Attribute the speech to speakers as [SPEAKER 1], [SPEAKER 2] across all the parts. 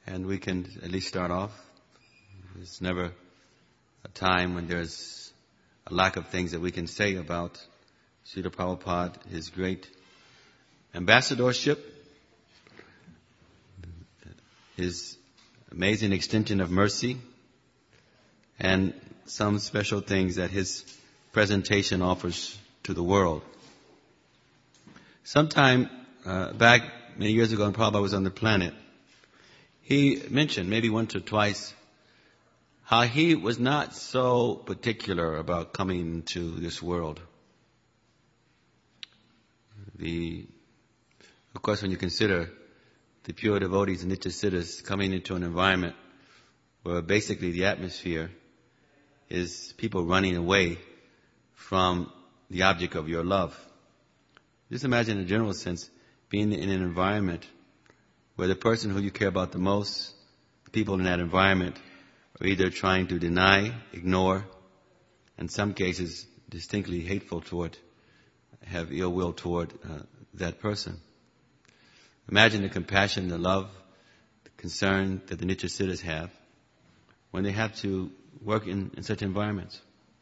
[SPEAKER 1] and we can at least start off. There's never a time when there's a lack of things that we can say about Srila Prabhupada, his great ambassadorship, his amazing extension of mercy, and some special things that his presentation offers to the world. Sometime back, many years ago, when Prabhupada was on the planet, he mentioned, maybe once or twice, how he was not so particular about coming to this world. Of course, when you consider the pure devotees and Nityasiddhas coming into an environment where basically the atmosphere is people running away from the object of your love. Just imagine in a general sense being in an environment where the person who you care about the most, the people in that environment, are either trying to deny, ignore, in some cases distinctly hateful toward, have ill will toward that person. Imagine the compassion, the love, the concern that the Nityasiddhas have when they have to work in such environments.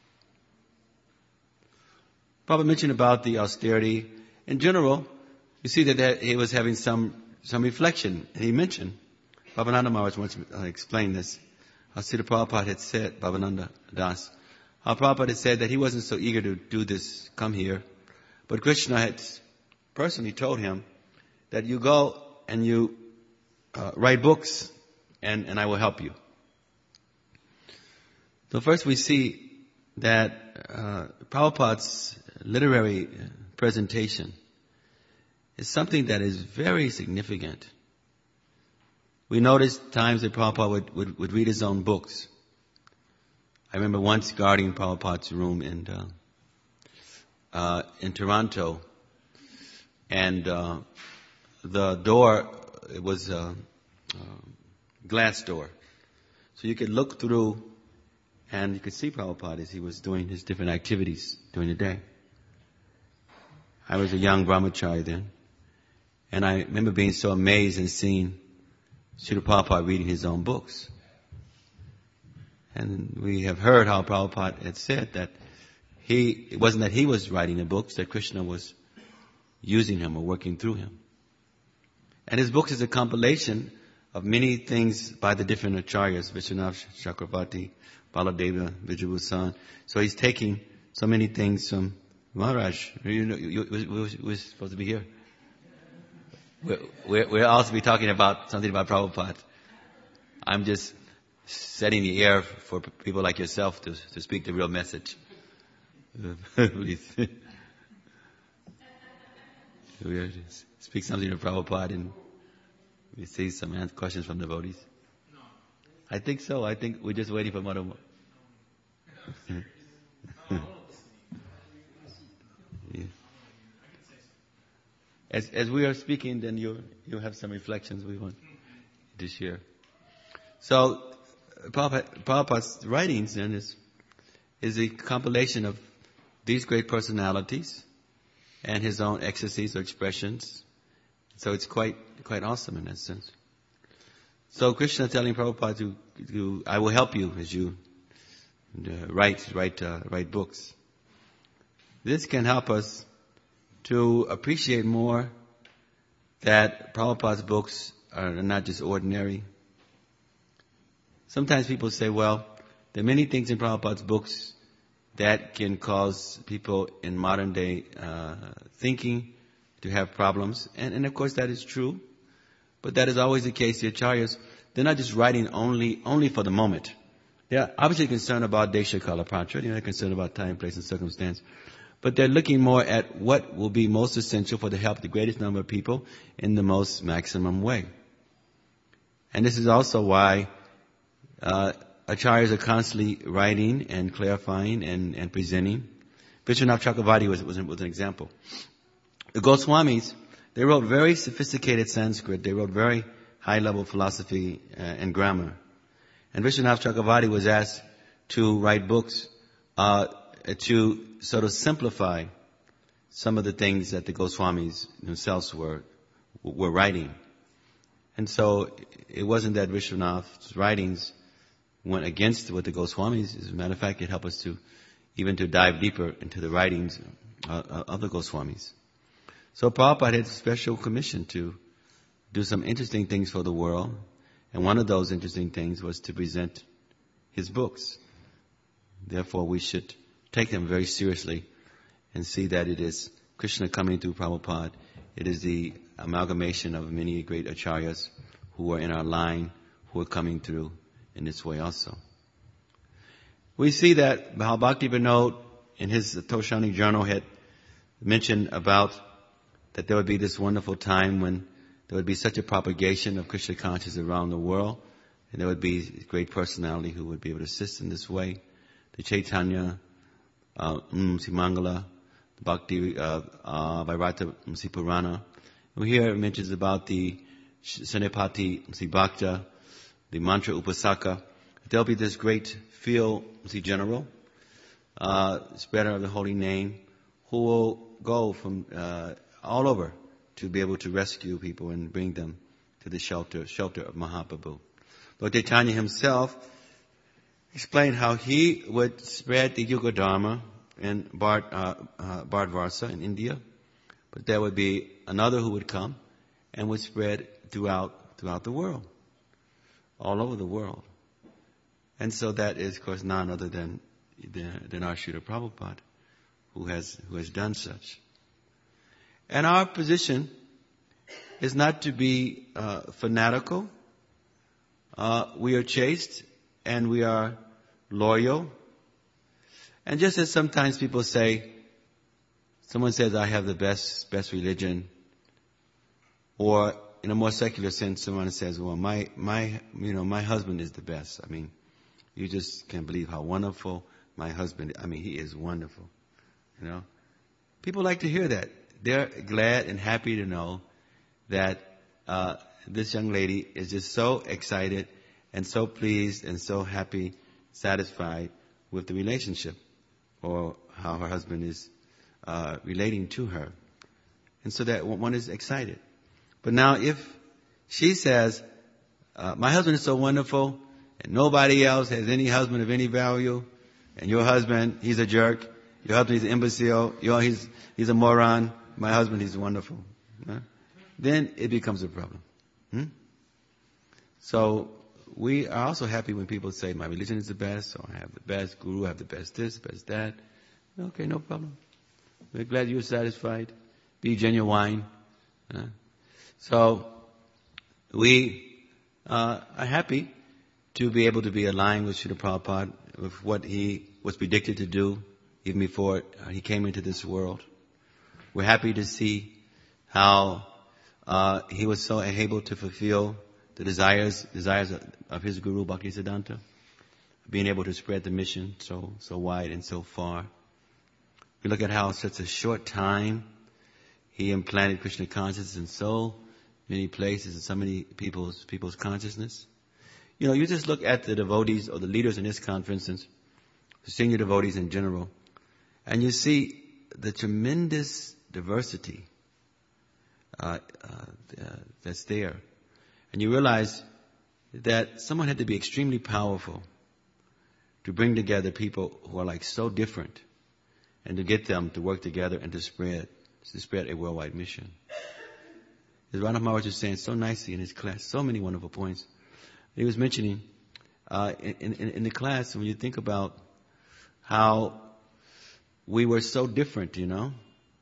[SPEAKER 1] Prabhupada mentioned about the austerity. In general, you see that he was having some reflection. And he mentioned, Bhavananda Maharaj once explained this, how Srila Prabhupada had said, Bhavananda Das, how Prabhupada had said that he wasn't so eager to do this, come here. But Krishna had personally told him that you go and you write books and I will help you. So first we see that Prabhupada's literary presentation is something that is very significant. We notice times that Prabhupada would read his own books. I remember once guarding Prabhupada's room in Toronto, and the door, it was a glass door. So you could look through and you could see Prabhupada as he was doing his different activities during the day. I was a young brahmachari then. And I remember being so amazed and seeing Srila Prabhupada reading his own books. And we have heard how Prabhupada had said that it wasn't that he was writing the books, that Krishna was using him or working through him. And his books is a compilation of many things by the different acharyas, Vishwanath Chakravarti, Baladeva, Vijayabhusan. So he's taking so many things from Maharaj. We're supposed to be here. We're also be talking about something about Prabhupada. I'm just setting the air for people like yourself to speak the real message. Please. We'll speak something to Prabhupada and we see some questions from devotees. I think so. I think we're just waiting for Madhu. Yeah. As we are speaking, then you have some reflections we want to share. So, Prabhupada's writings then is a compilation of these great personalities and his own ecstasies or expressions. So it's quite awesome in that sense. So Krishna telling Prabhupada I will help you as you write books. This can help us to appreciate more that Prabhupada's books are not just ordinary. Sometimes people say, well, there are many things in Prabhupada's books that can cause people in modern day thinking to have problems. And of course that is true. But that is always the case. The acharyas, they're not just writing only for the moment. They're obviously concerned about desha kala patra. They're concerned about time, place, and circumstance. But they're looking more at what will be most essential for the help of the greatest number of people in the most maximum way. And this is also why acharyas are constantly writing and clarifying and presenting. Vishwanath Chakravarti was an example. The Goswamis, they wrote very sophisticated Sanskrit. They wrote very high-level philosophy and grammar. And Vishwanath Chakravarti was asked to write books to sort of simplify some of the things that the Goswamis themselves were writing. And so it wasn't that Vishwanath's writings went against what the Goswamis. As a matter of fact, it helped us to even to dive deeper into the writings of the Goswamis. So Prabhupada had a special commission to do some interesting things for the world. And one of those interesting things was to present his books. Therefore, we should take them very seriously and see that it is Krishna coming through Prabhupada. It is the amalgamation of many great acharyas who are in our line, who are coming through in this way also. We see that Bhal Bhakti Vinod in his Toshani journal had mentioned about that there would be this wonderful time when there would be such a propagation of Krishna consciousness around the world, and there would be a great personality who would be able to assist in this way. The Chaitanya, Mangala, the Bhakti, Vairata Purana. We hear it mentions about the Senapati Bhakta, the Mantra Upasaka. There'll be this great field general, spreader of the holy name, who will go from all over to be able to rescue people and bring them to the shelter of Mahaprabhu. Lord Chaitanya himself explained how he would spread the Yuga Dharma in Bharatvarsa in India, but there would be another who would come and would spread throughout the world, all over the world. And so that is, of course, none other than our Srila Prabhupada, who has done such. And our position is not to be fanatical. We are chaste and we are loyal. And just as sometimes people say, someone says, I have the best religion, or in a more secular sense, someone says, well, my husband is the best. I mean, you just can't believe how wonderful my husband is. I mean, he is wonderful. You know, people like to hear that. They're glad and happy to know that this young lady is just so excited and so pleased and so happy, satisfied with the relationship or how her husband is relating to her. And so that one is excited. But now if she says, my husband is so wonderful and nobody else has any husband of any value, and your husband, he's a jerk, your husband is an imbecile, he's a moron, my husband, he's wonderful. Then it becomes a problem. So we are also happy when people say, my religion is the best, or I have the best guru, I have the best this, best that. Okay, no problem. We're glad you're satisfied. Be genuine. So we are happy to be able to be aligned with Srila Prabhupada, with what he was predicted to do even before he came into this world. We're happy to see how he was so able to fulfill the desires of his Guru Bhaktisiddhanta, being able to spread the mission so wide and so far. We look at how in such a short time he implanted Krishna consciousness in so many places and so many people's consciousness. You know, you just look at the devotees or the leaders in this conference, the senior devotees in general, and you see the tremendous diversity that's there. And you realize that someone had to be extremely powerful to bring together people who are like so different and to get them to work together and to spread a worldwide mission. As Ranath Maharaj was saying so nicely in his class, so many wonderful points. He was mentioning in the class, when you think about how we were so different, you know,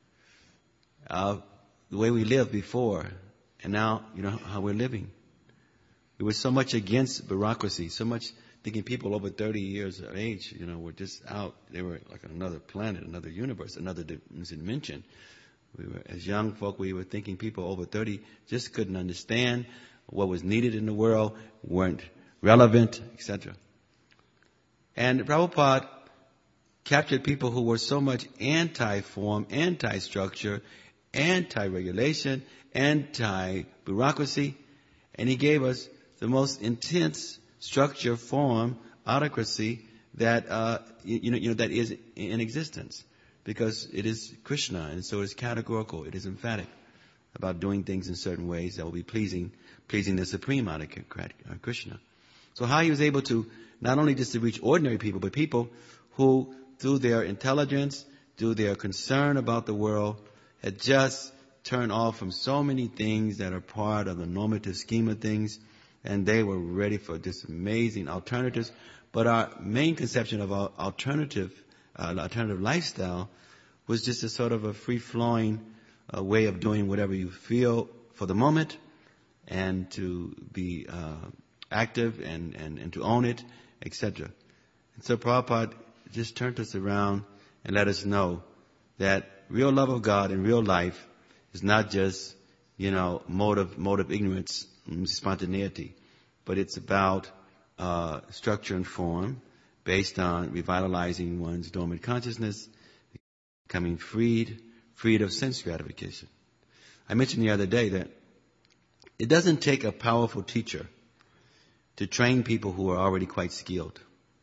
[SPEAKER 1] the way we lived before, and now, you know, how we're living. We were so much against bureaucracy, so much thinking people over 30 years of age, you know, were just out. They were like on another planet, another universe, another dimension. We were, as young folk, we were thinking people over 30 just couldn't understand what was needed in the world, weren't relevant, etc. And Prabhupada captured people who were so much anti-form, anti-structure, anti-regulation, anti-bureaucracy, and he gave us the most intense structure, form, autocracy that that is in existence, because it is Krishna, and so it is categorical, it is emphatic. about doing things in certain ways that will be pleasing the Supreme Autocrat, Krishna. So how he was able to not only just to reach ordinary people, but people who, through their intelligence, through their concern about the world, had just turned off from so many things that are part of the normative scheme of things, and they were ready for just amazing alternatives. But our main conception of alternative lifestyle was just a sort of a free-flowing way of doing whatever you feel for the moment, and to be active and to own it, etc. And so Prabhupada just turned us around and let us know that real love of God in real life is not just, mode of ignorance, spontaneity, but it's about structure and form based on revitalizing one's dormant consciousness, becoming freed of sense gratification. I mentioned the other day that it doesn't take a powerful teacher to train people who are already quite skilled,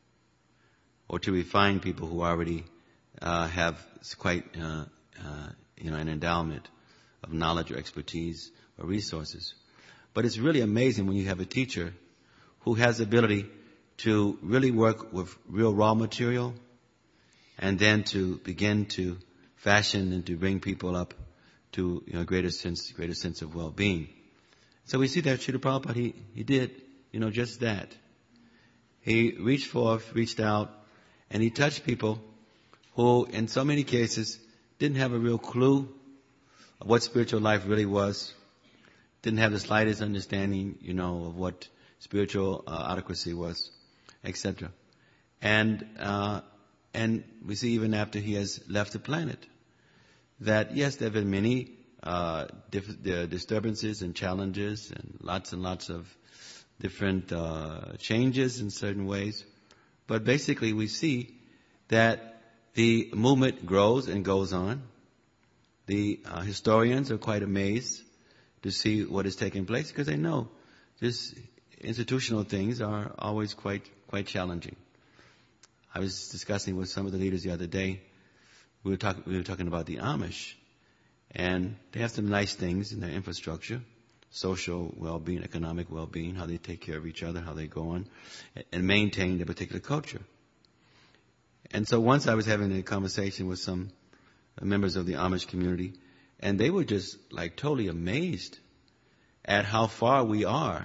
[SPEAKER 1] or to refine people who already have quite an endowment of knowledge or expertise or resources. But it's really amazing when you have a teacher who has the ability to really work with real raw material, and then to begin to fashion and to bring people up to a greater sense of well-being. So we see that Srila Prabhupada, he did just that. He reached out, and he touched people who, in so many cases, didn't have a real clue of what spiritual life really was, didn't have the slightest understanding, of what spiritual autocracy was, etc. And we see even after he has left the planet that, yes, there have been many disturbances and challenges and lots of different changes in certain ways. But basically we see that the movement grows and goes on. The historians are quite amazed to see what is taking place, because they know this institutional things are always quite challenging. I was discussing with some of the leaders the other day. We were talking about the Amish, and they have some nice things in their infrastructure, social well-being, economic well-being, how they take care of each other, how they go on, and maintain their particular culture. And so once I was having a conversation with some members of the Amish community, and they were just like totally amazed at how far we are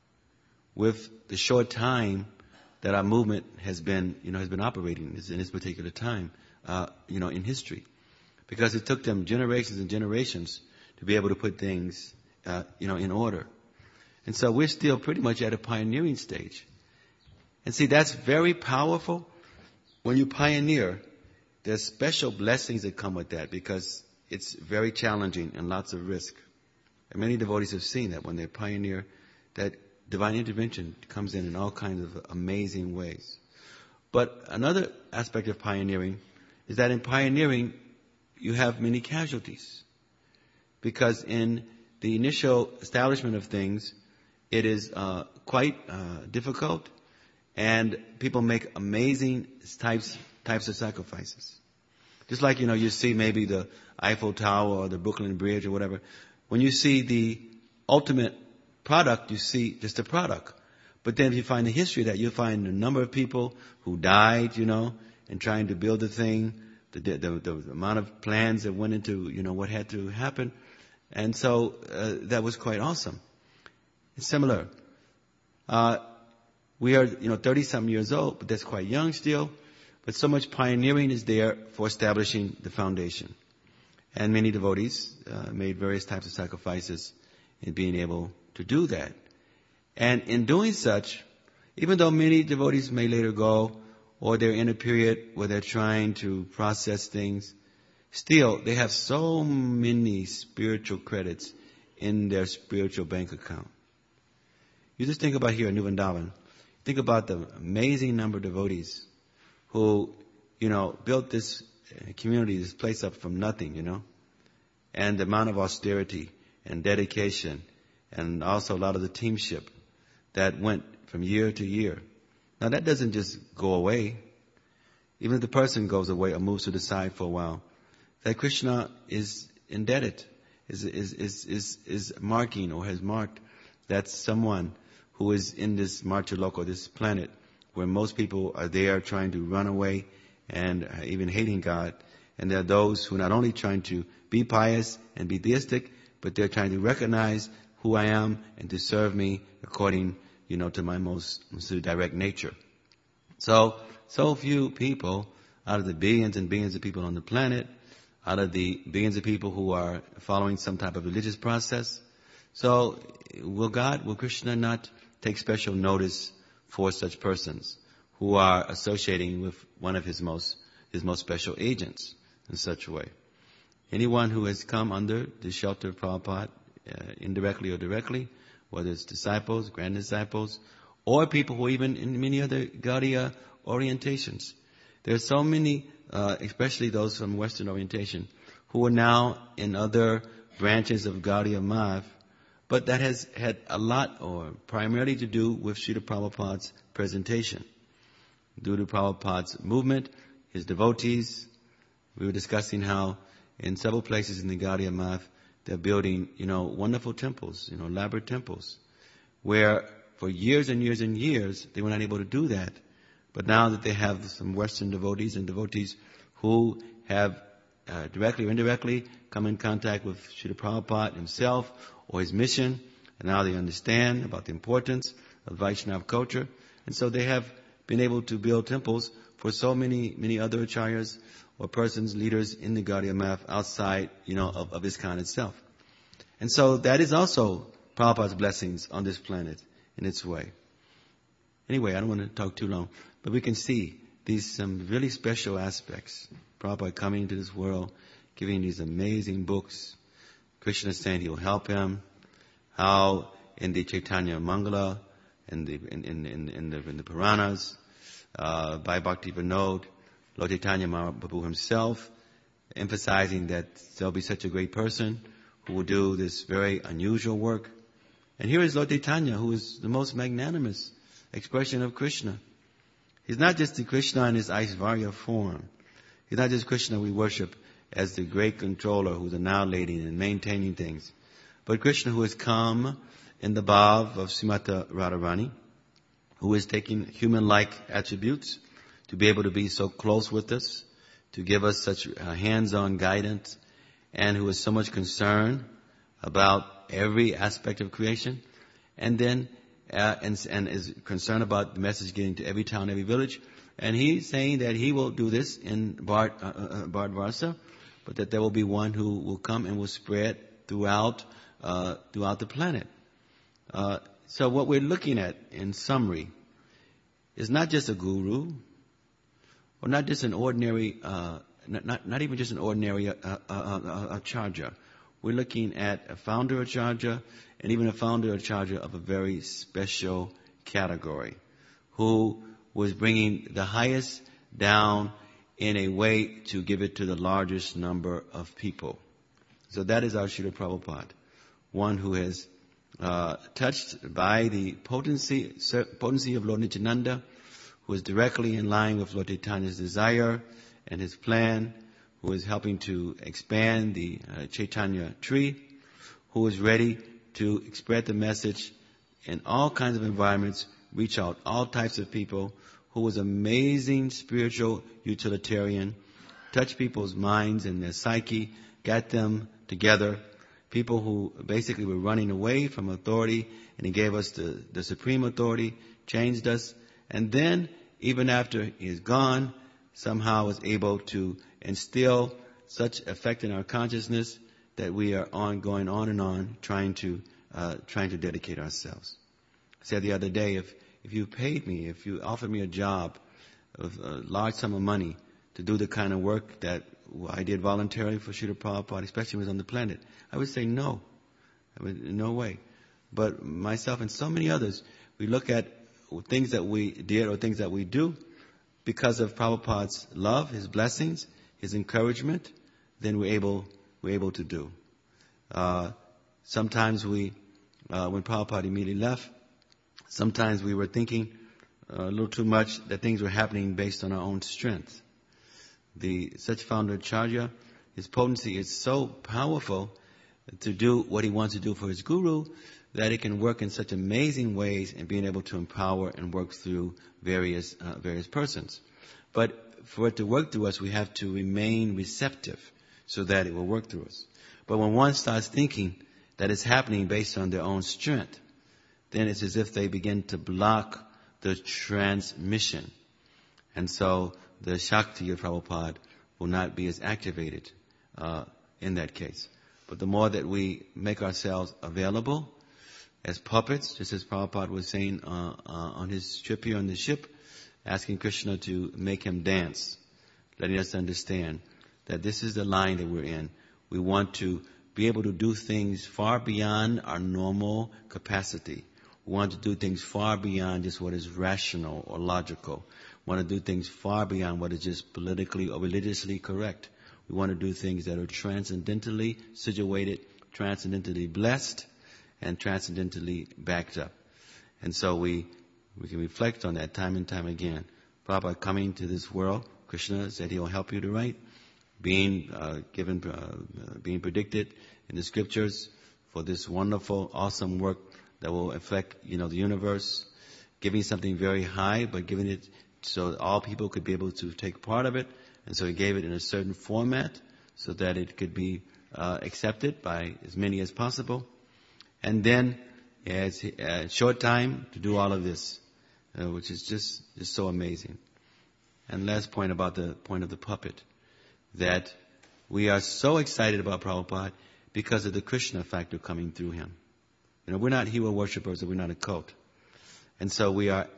[SPEAKER 1] with the short time that our movement has been operating in this particular time, in history. Because it took them generations and generations to be able to put things, in order. And so we're still pretty much at a pioneering stage. And see, that's very powerful. When you pioneer, there's special blessings that come with that, because it's very challenging and lots of risk. And many devotees have seen that when they pioneer, that divine intervention comes in all kinds of amazing ways. But another aspect of pioneering is that in pioneering, you have many casualties. Because in the initial establishment of things, it is quite difficult, and people make amazing types of sacrifices. Just like, you see maybe the Eiffel Tower or the Brooklyn Bridge or whatever. When you see the ultimate product, you see just a product. But then if you find the history of that, you'll find a number of people who died, in trying to build the thing, the amount of plans that went into, what had to happen. And so that was quite awesome. It's similar. We are, 30-something years old, but that's quite young still. But so much pioneering is there for establishing the foundation. And many devotees made various types of sacrifices in being able to do that. And in doing such, even though many devotees may later go, or they're in a period where they're trying to process things, still they have so many spiritual credits in their spiritual bank account. You just think about here in New Vrindavan. Think about the amazing number of devotees who, built this community, this place up from nothing, and the amount of austerity and dedication, and also a lot of the teamship that went from year to year. Now that doesn't just go away. Even if the person goes away or moves to the side for a while, that Krishna is indebted is marking or has marked that someone who is in this Marcha Loco, this planet, where most people are there trying to run away and even hating God. And there are those who are not only trying to be pious and be theistic, but they're trying to recognize who I am and to serve me according, to my most direct nature. So few people out of the billions and billions of people on the planet, out of the billions of people who are following some type of religious process. So will Krishna not take special notice for such persons who are associating with one of his most special agents in such a way? Anyone who has come under the shelter of Prabhupada, indirectly or directly, whether it's disciples, grand disciples, or people who even in many other Gaudiya orientations. There are so many, especially those from Western orientation, who are now in other branches of Gaudiya Math, but that has had a lot or primarily to do with Srila Prabhupada's presentation. Due to Prabhupada's movement, his devotees, we were discussing how in several places in the Gaudiya Math, they're building, wonderful temples, elaborate temples, where for years and years and years, they were not able to do that. But now that they have some Western devotees and devotees who have directly or indirectly come in contact with Srila Prabhupada himself or his mission, and now they understand about the importance of Vaishnava culture. And so they have been able to build temples for so many other acharyas or persons, leaders in the Gaudiya Math outside, of ISKCON itself. And so that is also Prabhupada's blessings on this planet in its way. Anyway, I don't want to talk too long, but we can see some really special aspects. Prabhupada coming into this world, giving these amazing books. Krishna saying he'll help him. How in the Chaitanya Mangala, in the Puranas, by Bhakti Vinod, Lord Chaitanya Mahaprabhu himself, emphasizing that there'll be such a great person who will do this very unusual work. And here is Lord Chaitanya, who is the most magnanimous expression of Krishna. He's not just the Krishna in his Aishvarya form. He's not just Krishna we worship as the great controller who's annihilating and maintaining things. But Krishna who has come in the bhav of Srimati Radharani, who is taking human-like attributes to be able to be so close with us, to give us such hands-on guidance, and who is so much concerned about every aspect of creation, and then and is concerned about the message getting to every town, every village. And he's saying that he will do this in Bharatvarsa, but that there will be one who will come and will spread throughout the planet. So what we're looking at, in summary, is not just a guru, or not just an ordinary, not even just an ordinary acharya. We're looking at a founder acharya, and even a founder acharya of a very special category, who was bringing the highest down in a way to give it to the largest number of people. So that is our Srila Prabhupada, one who has touched by the potency of Lord Nityananda, who is directly in line with Lord Chaitanya's desire and his plan, who is helping to expand the Chaitanya tree, who is ready to spread the message in all kinds of environments, reach out all types of people, who was amazing spiritual utilitarian, touched people's minds and their psyche, got them together, people who basically were running away from authority, and he gave us the supreme authority, changed us, and then, even after he is gone, somehow was able to instill such effect in our consciousness that we are going on and on, trying to dedicate ourselves. I said the other day, if you paid me, if you offered me a job of a large sum of money to do the kind of work that I did voluntarily for Srila Prabhupada, especially when he was on the planet, I would say no. I would, no way. But myself and so many others, we look at things that we did or things that we do because of Prabhupada's love, his blessings, his encouragement, then we're able to do. Sometimes when Prabhupada immediately left, sometimes we were thinking a little too much that things were happening based on our own strength. The such founder Acharya, his potency is so powerful to do what he wants to do for his guru, that it can work in such amazing ways in being able to empower and work through various persons. But for it to work through us, we have to remain receptive so that it will work through us. But when one starts thinking that it's happening based on their own strength, then it's as if they begin to block the transmission. And so the Shakti of Prabhupada will not be as activated in that case. But the more that we make ourselves available as puppets, just as Prabhupada was saying on his trip here on the ship, asking Krishna to make him dance, letting us understand that this is the line that we're in. We want to be able to do things far beyond our normal capacity. We want to do things far beyond just what is rational or logical. We want to do things far beyond what is just politically or religiously correct. We want to do things that are transcendentally situated, transcendentally blessed, and transcendentally backed up. And so we can reflect on that time and time again. Prabhupada coming to this world, Krishna said he will help you to write, being predicted in the scriptures for this wonderful, awesome work that will affect, the universe, giving something very high, but giving it so all people could be able to take part of it. And so he gave it in a certain format so that it could be accepted by as many as possible. And then he has a short time to do all of this, which is just so amazing. And last point about the point of the puppet, that we are so excited about Prabhupada because of the Krishna factor coming through him. We're not hero worshippers, we're not a cult. And so we are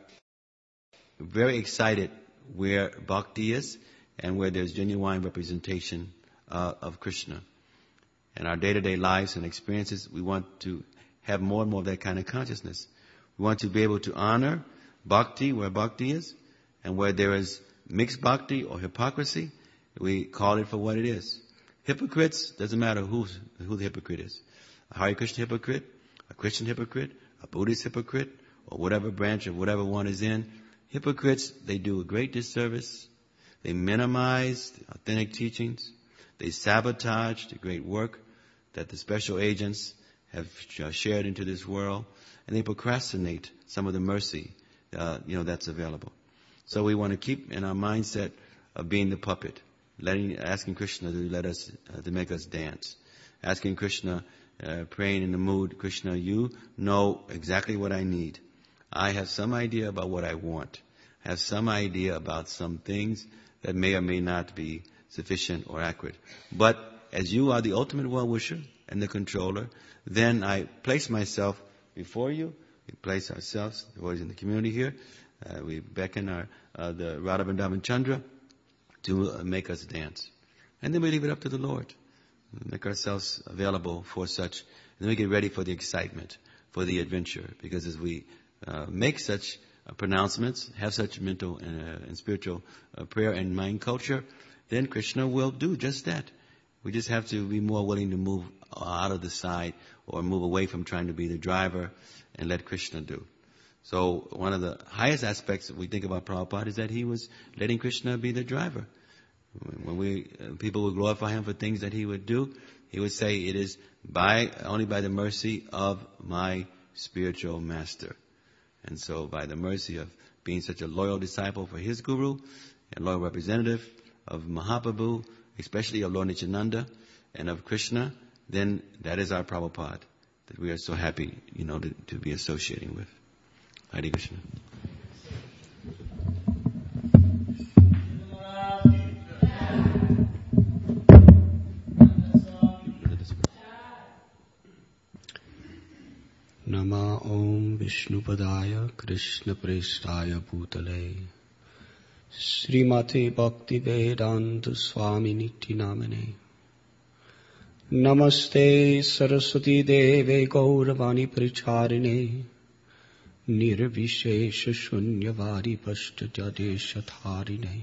[SPEAKER 1] very excited where bhakti is and where there's genuine representation of Krishna. In our day-to-day lives and experiences, we want to have more and more of that kind of consciousness. We want to be able to honor bhakti where bhakti is, and where there is mixed bhakti or hypocrisy, we call it for what it is. Hypocrites, doesn't matter who the hypocrite is. A Hare Krishna hypocrite, a Christian hypocrite, a Buddhist hypocrite, or whatever branch of whatever one is in. Hypocrites, they do a great disservice. They minimize the authentic teachings. They sabotage the great work that the special agents have shared into this world. And they procrastinate some of the mercy, that's available. So we want to keep in our mindset of being the puppet, asking Krishna to make us dance, asking Krishna, praying in the mood, Krishna, you know exactly what I need. I have some idea about what I want. I have some idea about some things that may or may not be sufficient or accurate. But as you are the ultimate well-wisher and the controller, then I place myself before you. We place ourselves, the boys in the community here. We beckon the Radha Vrindavan Chandra to make us dance. And then we leave it up to the Lord. Make ourselves available for such. And then we get ready for the excitement, for the adventure. Because as we make such pronouncements, have such mental and spiritual prayer and mind culture, then Krishna will do just that. We just have to be more willing to move out of the side or move away from trying to be the driver and let Krishna do. So one of the highest aspects that we think about Prabhupada is that he was letting Krishna be the driver. When people would glorify him for things that he would do, he would say, it is only by the mercy of my spiritual master. And so by the mercy of being such a loyal disciple for his guru and loyal representative of Mahaprabhu, especially of Lord Nityananda and of Krishna, then that is our Prabhupada that we are so happy, to be associating with. Hare Krishna.
[SPEAKER 2] Nama Om Vishnupadaya Krishna Prestaya Bhutale Srimate Bhakti Vedanta Swami Niti Namane Namaste Saraswati Deve Gauravani Pracharine Nirvishesha Shunyavadi Pashtadeshatharine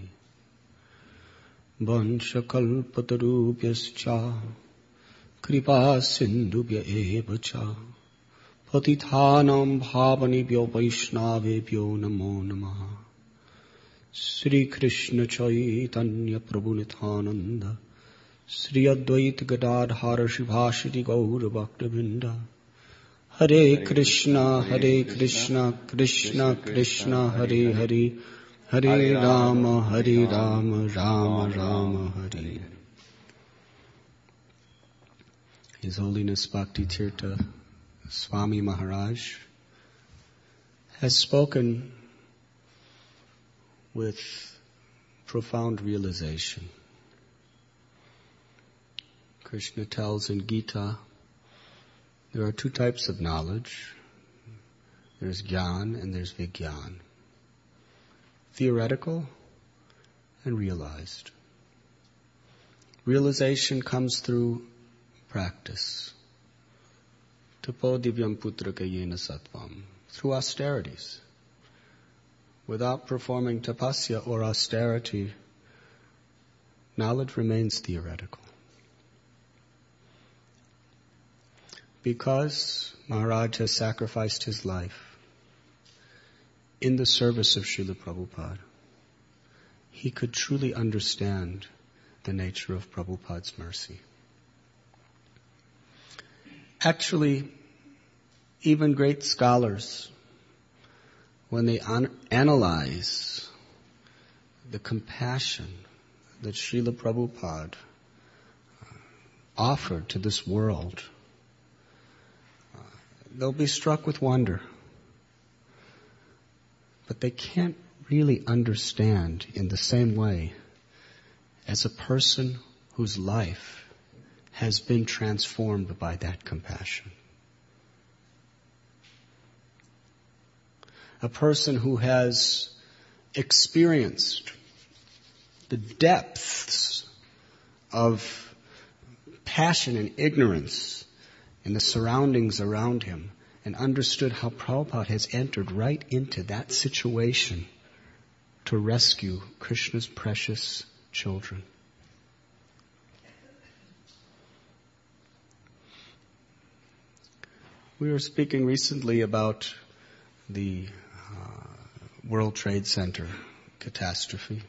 [SPEAKER 2] Vanshakalpatarubhyascha Kripa Sindhubhya Evacha Patithanam Bhavanibhyo Vaishnavebhyo Namo Namaha Sri Krishna Chaitanya Prabhu Nityananda Sri Advaita Gadadhara Shivashiti Gaura Bhakta-vrinda. Hare Krishna, Krishna Krishna, Hare Hare, Hare Rama, Rama Rama, Hare. His Holiness Bhakti Tirtha Swami Maharaj has spoken with profound realization. Krishna tells in Gita, there are two types of knowledge. There's Gyan and there's Vigyan. Theoretical and realized. Realization comes through practice. Tapo divyam putraka yena sattvam. Through austerities. Without performing tapasya or austerity, knowledge remains theoretical. Because Maharaj has sacrificed his life in the service of Srila Prabhupada, he could truly understand the nature of Prabhupada's mercy. Actually, even great scholars, when they analyze the compassion that Srila Prabhupada offered to this world, they'll be struck with wonder. But they can't really understand in the same way as a person whose life has been transformed by that compassion. A person who has experienced the depths of passion and ignorance in the surroundings around him and understood how Prabhupada has entered right into that situation to rescue Krishna's precious children. We were speaking recently about the World Trade Center catastrophe.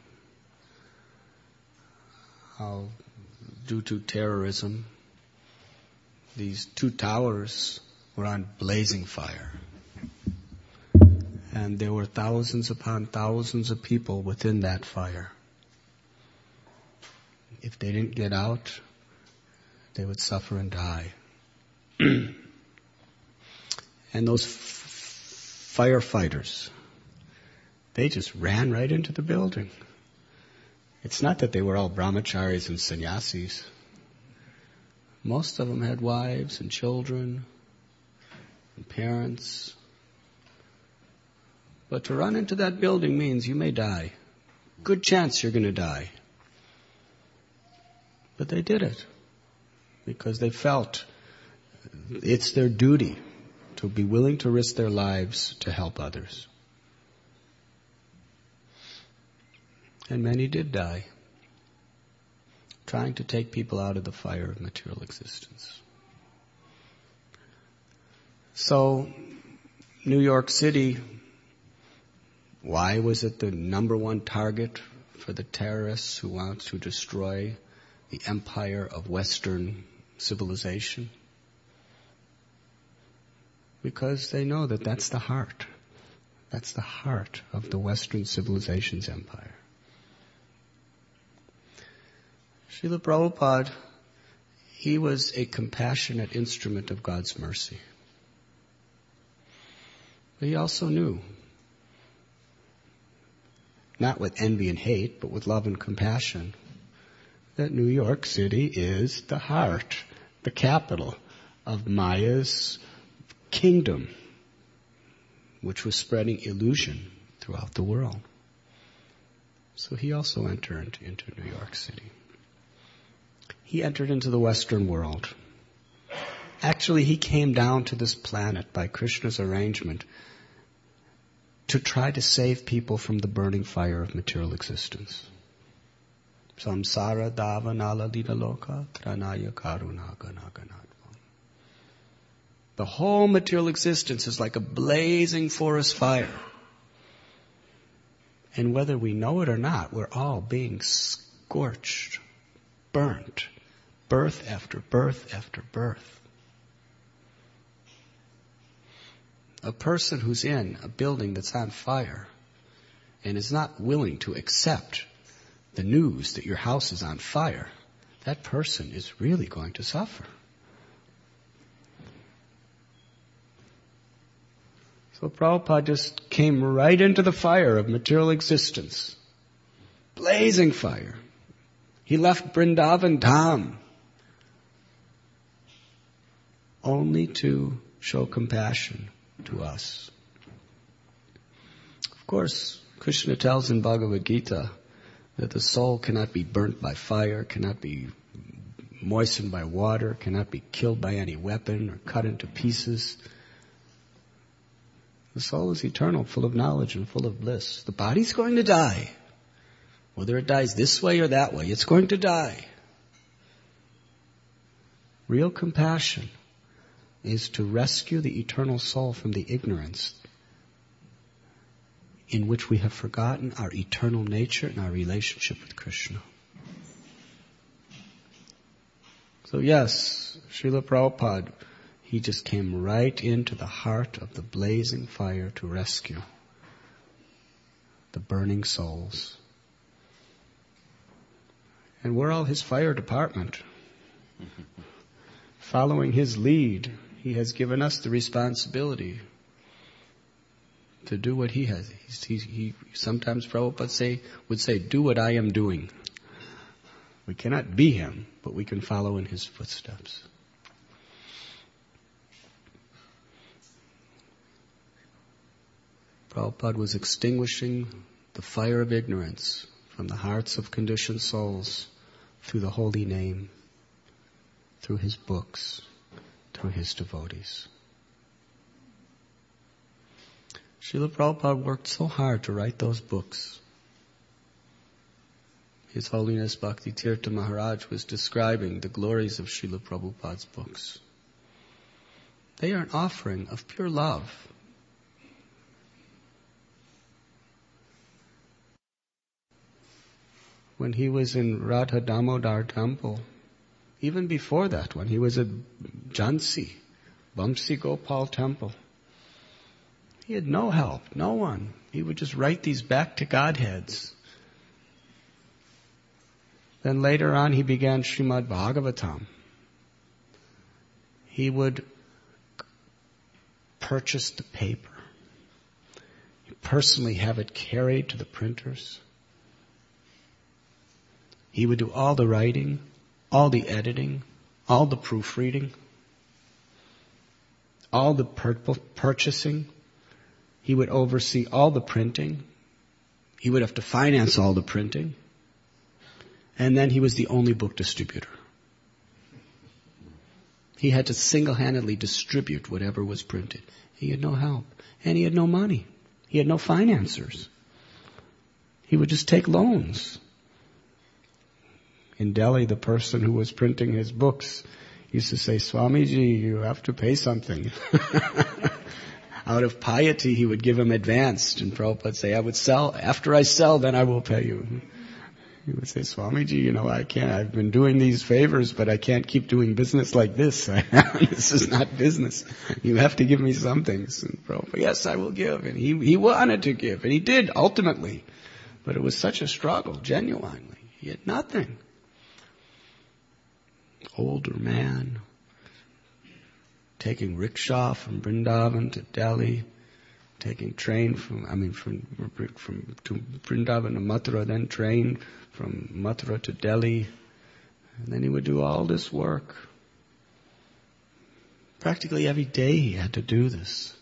[SPEAKER 2] How, due to terrorism, these two towers were on blazing fire. And there were thousands upon thousands of people within that fire. If they didn't get out, they would suffer and die. And those firefighters, they just ran right into the building. It's not that they were all brahmacharis and sannyasis. Most of them had wives and children and parents. But to run into that building means you may die. Good chance you're going to die. But they did it because they felt it's their duty to be willing to risk their lives to help others. And many did die, trying to take people out of the fire of material existence. So, New York City, why was it the number one target for the terrorists who want to destroy the empire of Western civilization? Because they know that that's the heart. That's the heart of the Western civilization's empire. Srila Prabhupada, he was a compassionate instrument of God's mercy. But he also knew, not with envy and hate, but with love and compassion, that New York City is the heart, the capital of Maya's kingdom, which was spreading illusion throughout the world. So he also entered into New York City. He entered into the Western world. Actually, he came down to this planet by Krishna's arrangement to try to save people from the burning fire of material existence. Samsara dava nala lila loka tranaya karuna ganaganatvam. The whole material existence is like a blazing forest fire. And whether we know it or not, we're all being scorched, burnt birth after birth after birth. A person who's in a building that's on fire and is not willing to accept the news that your house is on fire, that person is really going to suffer. So Prabhupada just came right into the fire of material existence. Blazing fire. He left Vrindavan Dham only to show compassion to us. Of course, Krishna tells in Bhagavad Gita that the soul cannot be burnt by fire, cannot be moistened by water, cannot be killed by any weapon or cut into pieces. The soul is eternal, full of knowledge and full of bliss. The body's going to die. Whether it dies this way or that way, it's going to die. Real compassion is to rescue the eternal soul from the ignorance in which we have forgotten our eternal nature and our relationship with Krishna. So yes, Srila Prabhupada, he just came right into the heart of the blazing fire to rescue the burning souls. And we're all his fire department. Following his lead, he has given us the responsibility to do what he has. He sometimes Prabhupada would say, do what I am doing. We cannot be him, but we can follow in his footsteps. Prabhupada was extinguishing the fire of ignorance from the hearts of conditioned souls through the holy name, through his books, through his devotees. Srila Prabhupada worked so hard to write those books. His Holiness Bhakti Tirtha Maharaj was describing the glories of Srila Prabhupada's books. They are an offering of pure love. When he was in Radha Damodar temple, even before that, when he was at Jhansi, Vamsi Gopal temple, he had no help, no one. He would just write these back to Godheads. Then later on he began Srimad Bhagavatam. He would purchase the paper. He'd personally have it carried to the printers. He would do all the writing, all the editing, all the proofreading, all the purchasing. He would oversee all the printing. He would have to finance all the printing. And then he was the only book distributor. He had to single-handedly distribute whatever was printed. He had no help. And he had no money. He had no financiers. He would just take loans. In Delhi, the person who was printing his books used to say, Swamiji, you have to pay something. Out of piety, he would give him advanced. And Prabhupada would say, I would sell. After I sell, then I will pay you. He would say, Swamiji, I can't. I've been doing these favors, but I can't keep doing business like this. This is not business. You have to give me some things. And Prabhupada, yes, I will give. And he wanted to give. And he did, ultimately. But it was such a struggle, genuinely. He had nothing. Older man, taking rickshaw from Vrindavan to Delhi, taking train from to Vrindavan to Mathura, then train from Mathura to Delhi, and then he would do all this work. Practically every day he had to do this.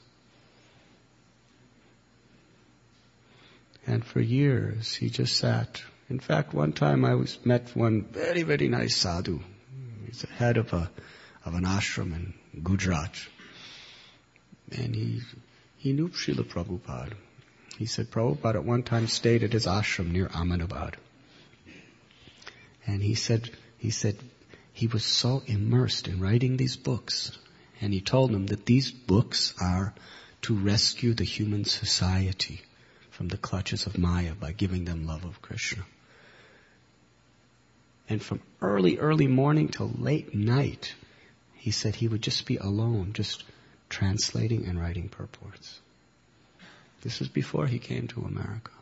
[SPEAKER 2] And for years he just sat. In fact, one time I met one very, very nice sadhu. He's the head of an ashram in Gujarat. And he knew Srila Prabhupada. He said Prabhupada at one time stayed at his ashram near Ahmedabad. And he said he was so immersed in writing these books. And he told them that these books are to rescue the human society from the clutches of Maya by giving them love of Krishna. And from early morning till late night, he said he would just be alone, just translating and writing purports. This is before he came to America.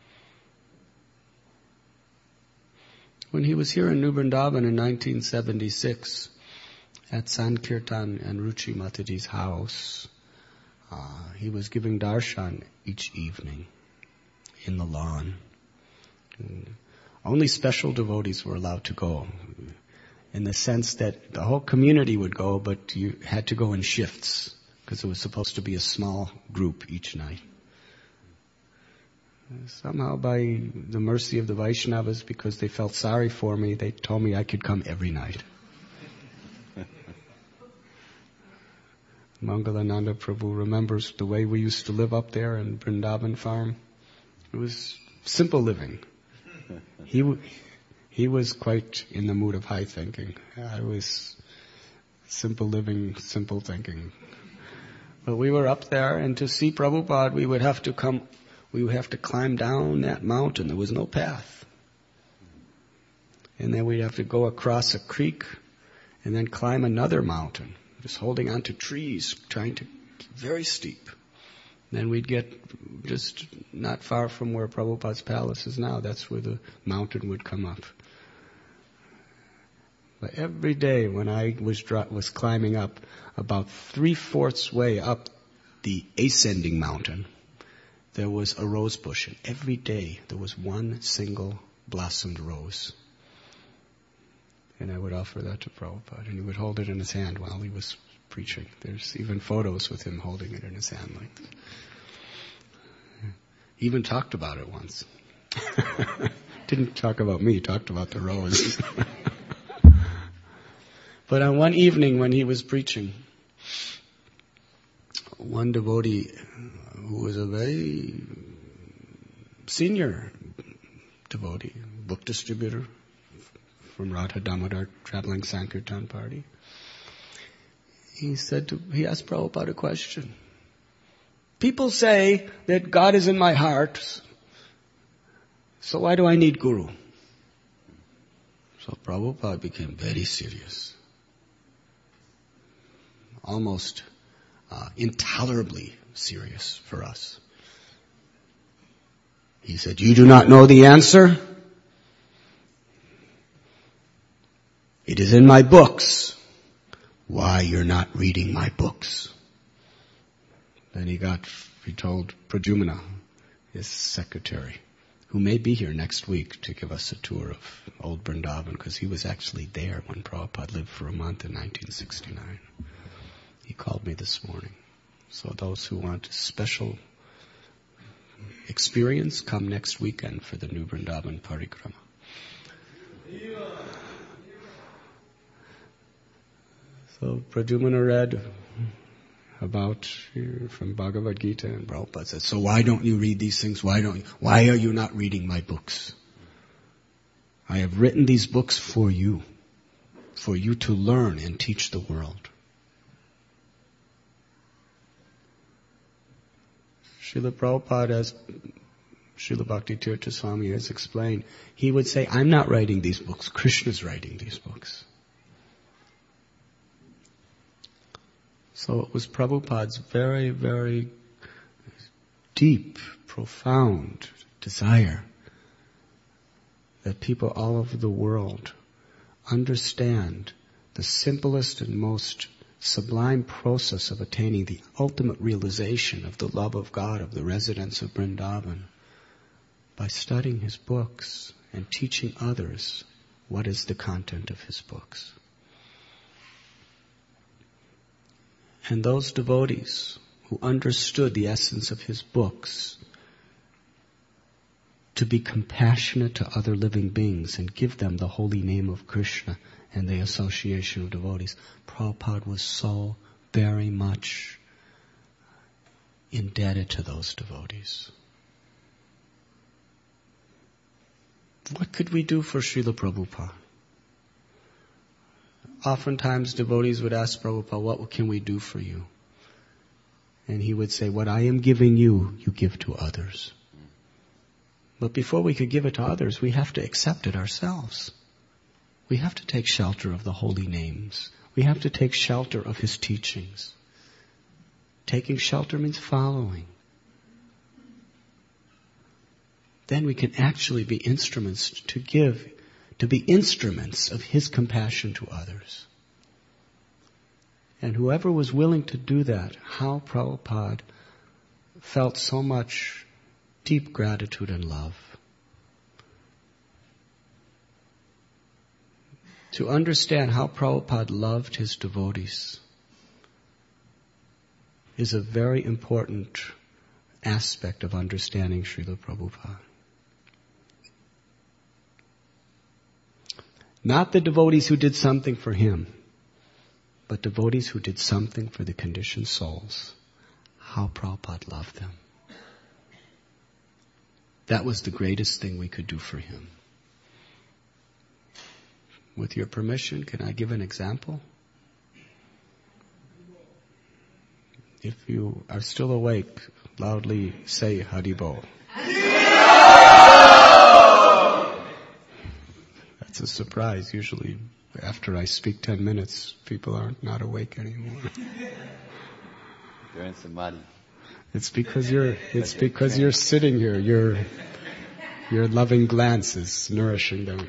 [SPEAKER 2] When he was here in New Vrindavan in 1976, at Sankirtan and Ruchi Mataji's house, he was giving darshan each evening in the lawn. And only special devotees were allowed to go, in the sense that the whole community would go, but you had to go in shifts, because it was supposed to be a small group each night. Somehow, by the mercy of the Vaishnavas, because they felt sorry for me, they told me I could come every night. Mangalananda Prabhu remembers the way we used to live up there in Vrindavan farm. It was simple living. He was quite in the mood of high thinking. I was simple living, simple thinking. But we were up there, and to see Prabhupada, we would have to climb down that mountain. There was no path. And then we'd have to go across a creek and then climb another mountain, just holding onto trees, very steep. Then we'd get just not far from where Prabhupada's palace is now. That's where the mountain would come up. But every day when I was climbing up, about 3/4 way up the ascending mountain, there was a rose bush. And every day there was one single blossomed rose. And I would offer that to Prabhupada, and he would hold it in his hand while he was preaching. There's even photos with him holding it in his hand like this. He even talked about it once. Didn't talk about me, talked about the rose. But on one evening when he was preaching, one devotee who was a very senior devotee, book distributor from Radha Damodar traveling Sankirtan party, he asked Prabhupada a question. People say that God is in my heart, so why do I need Guru? So Prabhupada became very serious. Almost intolerably serious for us. He said, you do not know the answer? It is in my books. Why you're not reading my books? Then he told Pradyumna, his secretary, who may be here next week to give us a tour of Old Vrindavan, because he was actually there when Prabhupada lived for a month in 1969. He called me this morning. So those who want a special experience, come next weekend for the New Vrindavan Parikrama. So Pradyumna read about from Bhagavad Gita, and Prabhupada said, so why don't you read these things? Why are you not reading my books? I have written these books for you to learn and teach the world. Srila Prabhupada, as Srila Bhakti Tirtha Swami has explained, he would say, I'm not writing these books, Krishna's writing these books. So it was Prabhupada's very, very deep, profound desire that people all over the world understand the simplest and most sublime process of attaining the ultimate realization of the love of God, of the residents of Vrindavan, by studying his books and teaching others what is the content of his books. And those devotees who understood the essence of his books to be compassionate to other living beings and give them the holy name of Krishna and the association of devotees, Prabhupada was so very much indebted to those devotees. What could we do for Srila Prabhupada? Oftentimes devotees would ask Prabhupada, what can we do for you? And he would say, what I am giving you, you give to others. But before we could give it to others, we have to accept it ourselves. We have to take shelter of the holy names. We have to take shelter of his teachings. Taking shelter means following. Then we can actually be instruments to be instruments of his compassion to others. And whoever was willing to do that, how Prabhupada felt so much deep gratitude and love. To understand how Prabhupada loved his devotees is a very important aspect of understanding Srila Prabhupada. Not the devotees who did something for him, but devotees who did something for the conditioned souls. How Prabhupada loved them. That was the greatest thing we could do for him. With your permission, can I give an example? If you are still awake, loudly say Haribol. That's a surprise. Usually after I speak 10 minutes, people are not awake anymore.
[SPEAKER 1] They're in samadhi.
[SPEAKER 2] It's because you're sitting here. Your loving glance is nourishing them.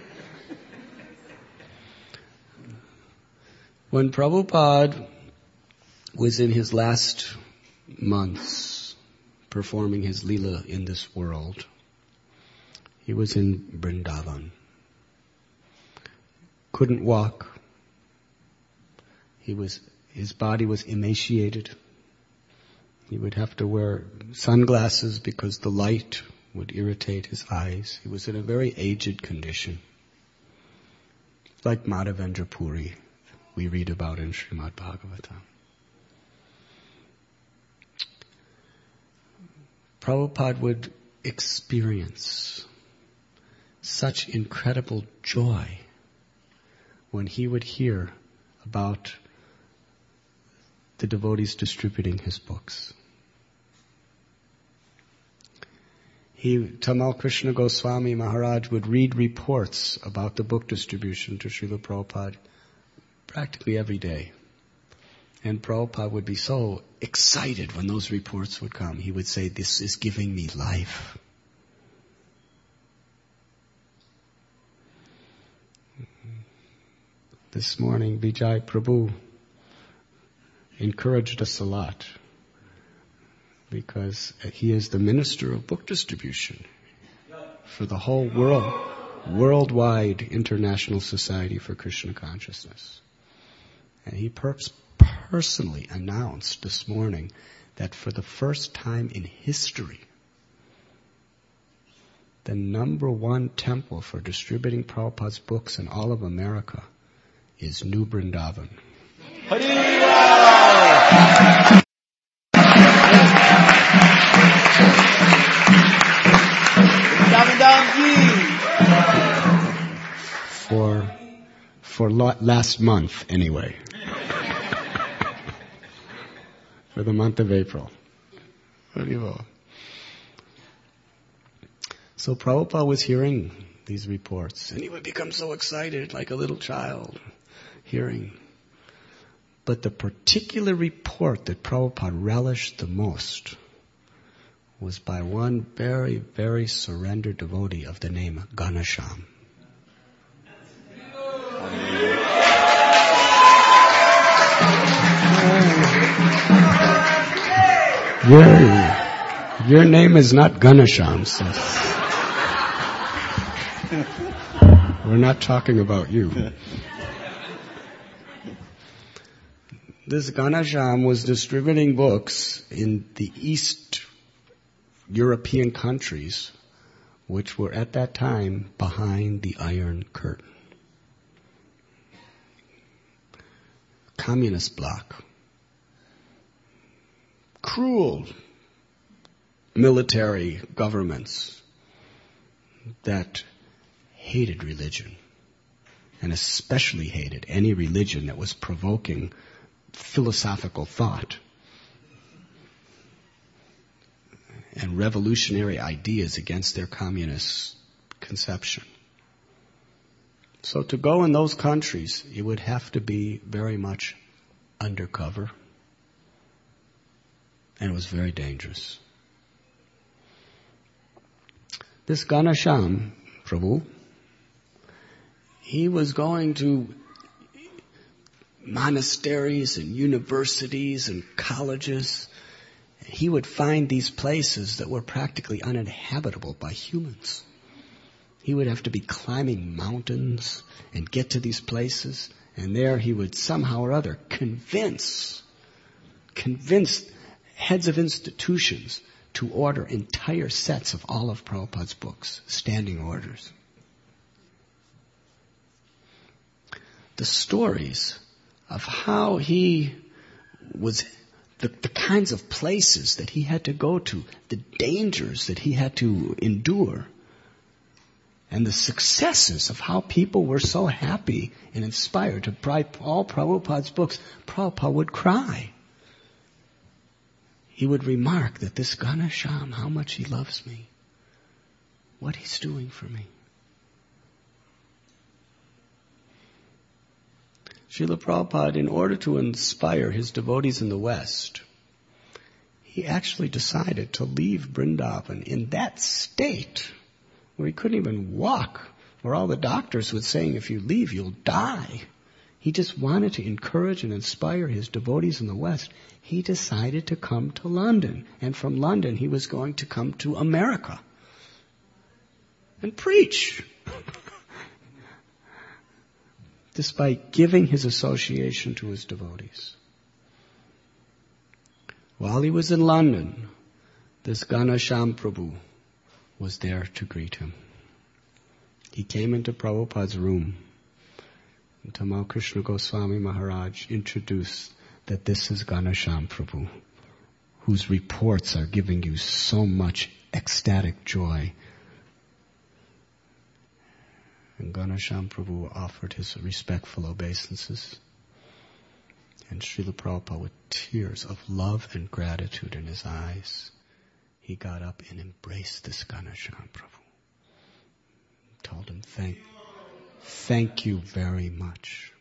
[SPEAKER 2] When Prabhupada was in his last months performing his Leela in this world, he was in Vrindavan. Couldn't walk. His body was emaciated. He would have to wear sunglasses because the light would irritate his eyes. He was in a very aged condition. Like Madhavendra Puri, we read about in Srimad Bhagavatam. Prabhupada would experience such incredible joy when he would hear about the devotees distributing his books. Tamal Krishna Goswami Maharaj would read reports about the book distribution to Srila Prabhupada practically every day. And Prabhupada would be so excited when those reports would come. He would say, "This is giving me life." This morning, Vijay Prabhu encouraged us a lot because he is the minister of book distribution for the whole worldwide International Society for Krishna Consciousness. And he personally announced this morning that for the first time in history, the number one temple for distributing Prabhupada's books in all of America is New Vrindavan. For last month, anyway. For the month of April. So Prabhupada was hearing these reports, and he would become so excited, like a little child, hearing. But the particular report that Prabhupada relished the most was by one very, very surrendered devotee of the name Ganesham. Your name is not Ganesham, so we're not talking about you. This Ganesham was distributing books in the East European countries, which were at that time behind the Iron Curtain. Communist bloc. Cruel military governments that hated religion, and especially hated any religion that was provoking philosophical thought and revolutionary ideas against their communist conception. So to go in those countries, it would have to be very much undercover. And it was very dangerous. This Ghanasham Prabhu, he was going to monasteries and universities and colleges. He would find these places that were practically uninhabitable by humans. He would have to be climbing mountains and get to these places, and there he would somehow or other convince heads of institutions to order entire sets of all of Prabhupada's books, standing orders. The stories of how he was, the kinds of places that he had to go to, the dangers that he had to endure, and the successes of how people were so happy and inspired to buy all Prabhupada's books. Prabhupada would cry. He would remark that this Ghanasham, how much he loves me, what he's doing for me. Srila Prabhupada, in order to inspire his devotees in the West, he actually decided to leave Vrindavan in that state where he couldn't even walk, where all the doctors were saying, if you leave, you'll die. He just wanted to encourage and inspire his devotees in the West. He decided to come to London, and from London he was going to come to America and preach. Despite giving his association to his devotees. While he was in London, this Ghanasham Prabhu was there to greet him. He came into Prabhupada's room, and Tamal Krishna Goswami Maharaj introduced that this is Ghanasham Prabhu, whose reports are giving you so much ecstatic joy. And Ghanasham Prabhu offered his respectful obeisances. And Srila Prabhupada, with tears of love and gratitude in his eyes, he got up and embraced this Ghanasham Prabhu. Told him, thank you very much.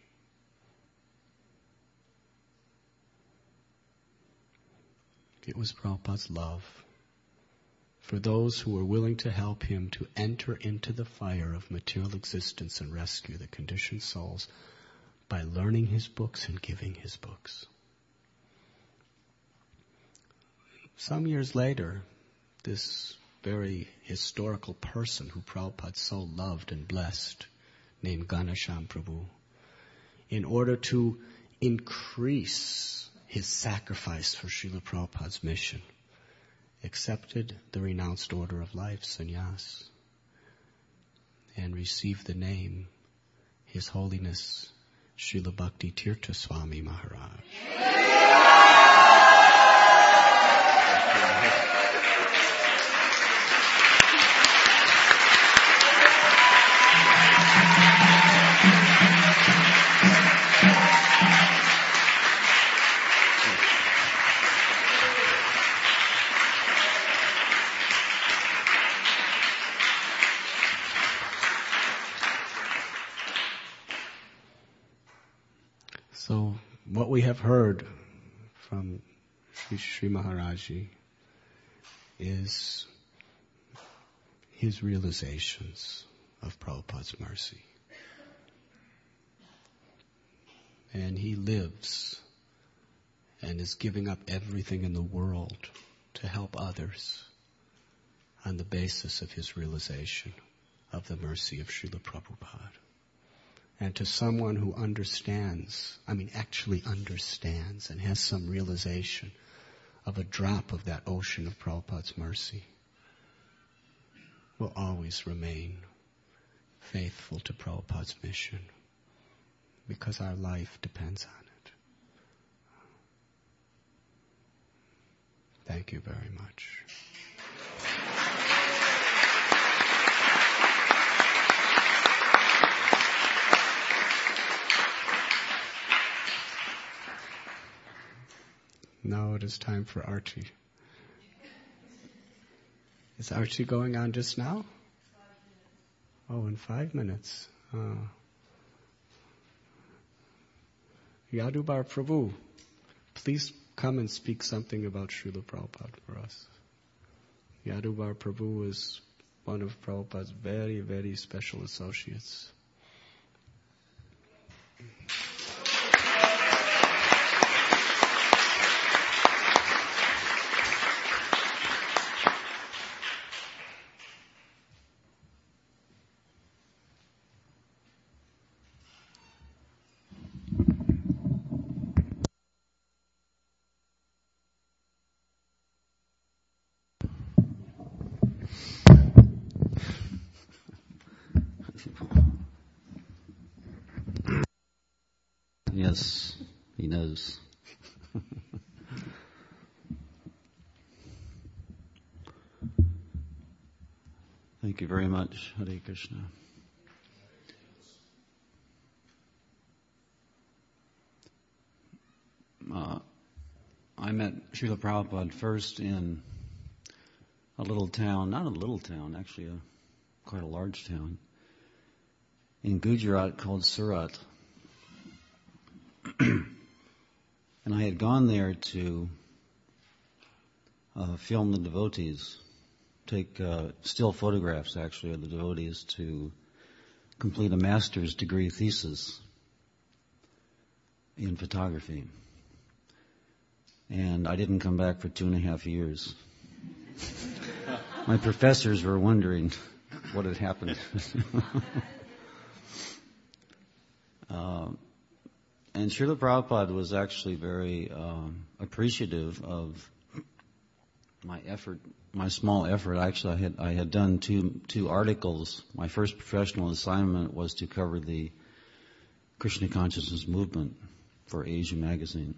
[SPEAKER 2] It was Prabhupada's love for those who were willing to help him to enter into the fire of material existence and rescue the conditioned souls by learning his books and giving his books. Some years later, this very historical person who Prabhupada so loved and blessed, named Ghanasham Prabhu, in order to increase his sacrifice for Srila Prabhupada's mission, accepted the renounced order of life, sannyas, and received the name, His Holiness Srila Bhakti Tirtha Swami Maharaj. So, what we have heard from Sri Maharaji is his realizations of Prabhupada's mercy. And he lives and is giving up everything in the world to help others on the basis of his realization of the mercy of Srila Prabhupada. And to someone who actually understands and has some realization of a drop of that ocean of Prabhupada's mercy, will always remain faithful to Prabhupada's mission because our life depends on it. Thank you very much. Now it is time for Arti. Is Arti going on just now? Oh, in 5 minutes. Yadubar Prabhu, please come and speak something about Srila Prabhupada for us. Yadubar Prabhu is one of Prabhupada's very, very special associates.
[SPEAKER 3] Yes, he knows. Thank you very much, Hare Krishna. I met Srila Prabhupada first in a little town, not a little town, actually quite a large town, in Gujarat called Surat. And I had gone there to film the devotees, take still photographs actually of the devotees to complete a master's degree thesis in photography. And I didn't come back for 2.5 years. My professors were wondering what had happened. And Srila Prabhupada was actually very appreciative of my effort, my small effort. Actually, I had done two articles. My first professional assignment was to cover the Krishna Consciousness movement for Asia Magazine.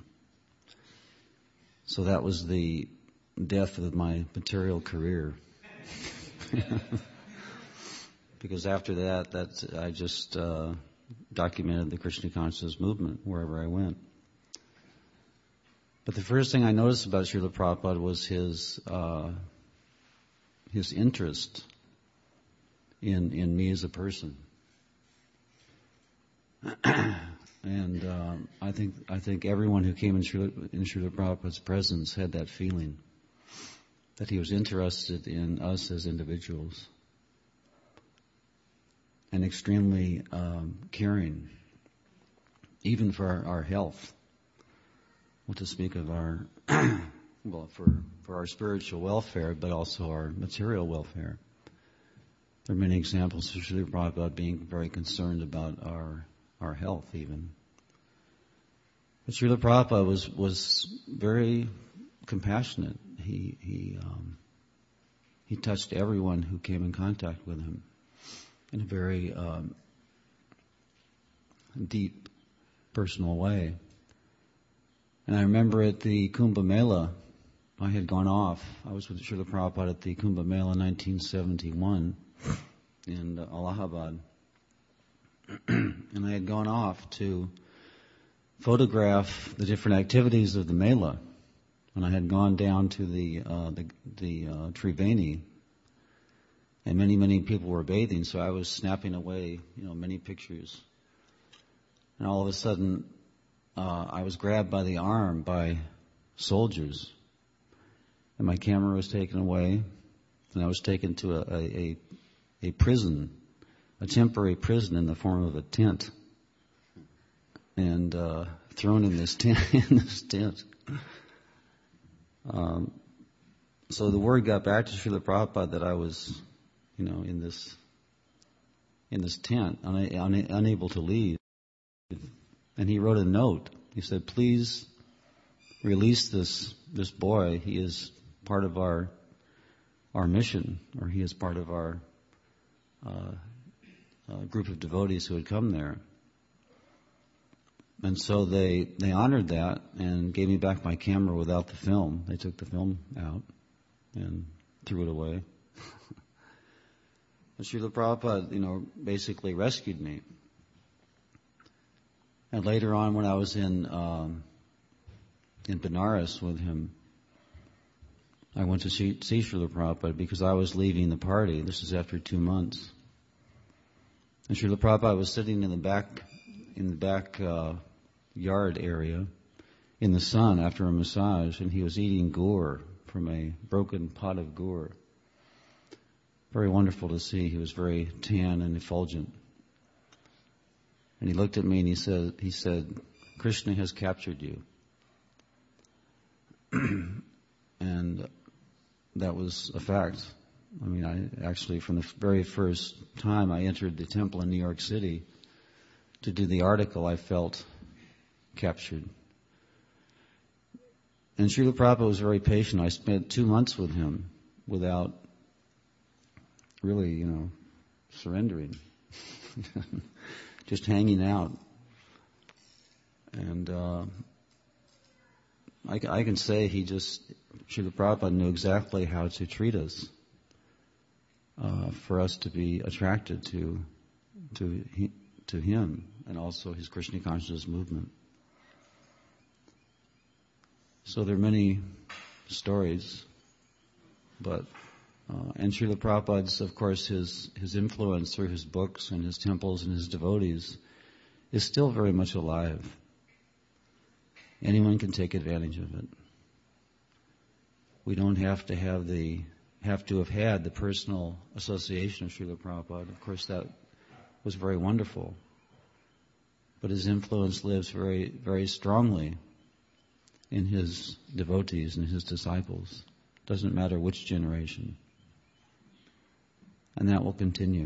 [SPEAKER 3] So that was the death of my material career. Because after that, I just documented the Krishna Consciousness movement wherever I went. But the first thing I noticed about Srila Prabhupada was his interest in me as a person. And I think everyone who came in Srila Prabhupada's presence had that feeling that he was interested in us as individuals and extremely caring, even for our health. Well, to speak of our for our spiritual welfare, but also our material welfare. There are many examples of Srila Prabhupada being very concerned about our health, even. But Srila Prabhupada was very compassionate. He touched everyone who came in contact with him in a very deep, personal way. And I remember at the Kumbh Mela, I had gone off. I was with Srila Prabhupada at the Kumbh Mela in 1971 in Allahabad. And I had gone off to photograph the different activities of the Mela. And I had gone down to the Triveni, and many people were bathing, so I was snapping away, many pictures. And all of a sudden, I was grabbed by the arm by soldiers, and my camera was taken away, and I was taken to a prison, a temporary prison in the form of a tent, and thrown in this tent. So the word got back to Srila Prabhupada that I was, in this tent, unable to leave. And he wrote a note. He said, "Please release this boy. He is part of our mission, or he is part of our group of devotees who had come there." And so they honored that and gave me back my camera without the film. They took the film out and threw it away. And Srila Prabhupada, basically rescued me. And later on, when I was in Benares with him, I went to see Srila Prabhupada because I was leaving the party. This is after 2 months. And Srila Prabhupada was sitting in the back yard area in the sun after a massage, and he was eating gur from a broken pot of gur. Very wonderful to see. He was very tan and effulgent. And he looked at me and he said, Krishna has captured you. And that was a fact. I mean, I actually, from the very first time I entered the temple in New York City to do the article, I felt captured. And Srila Prabhupada was very patient. I spent 2 months with him without really, surrendering. Just hanging out. And I can say Srila Prabhupada knew exactly how to treat us for us to be attracted to him and also his Krishna consciousness movement. So there are many stories, but and Srila Prabhupada's, of course, his influence through his books and his temples and his devotees is still very much alive. Anyone can take advantage of it. We don't have to have had the personal association of Srila Prabhupada. Of course, that was very wonderful. But his influence lives very, very strongly in his devotees and his disciples. Doesn't matter which generation. And that will continue.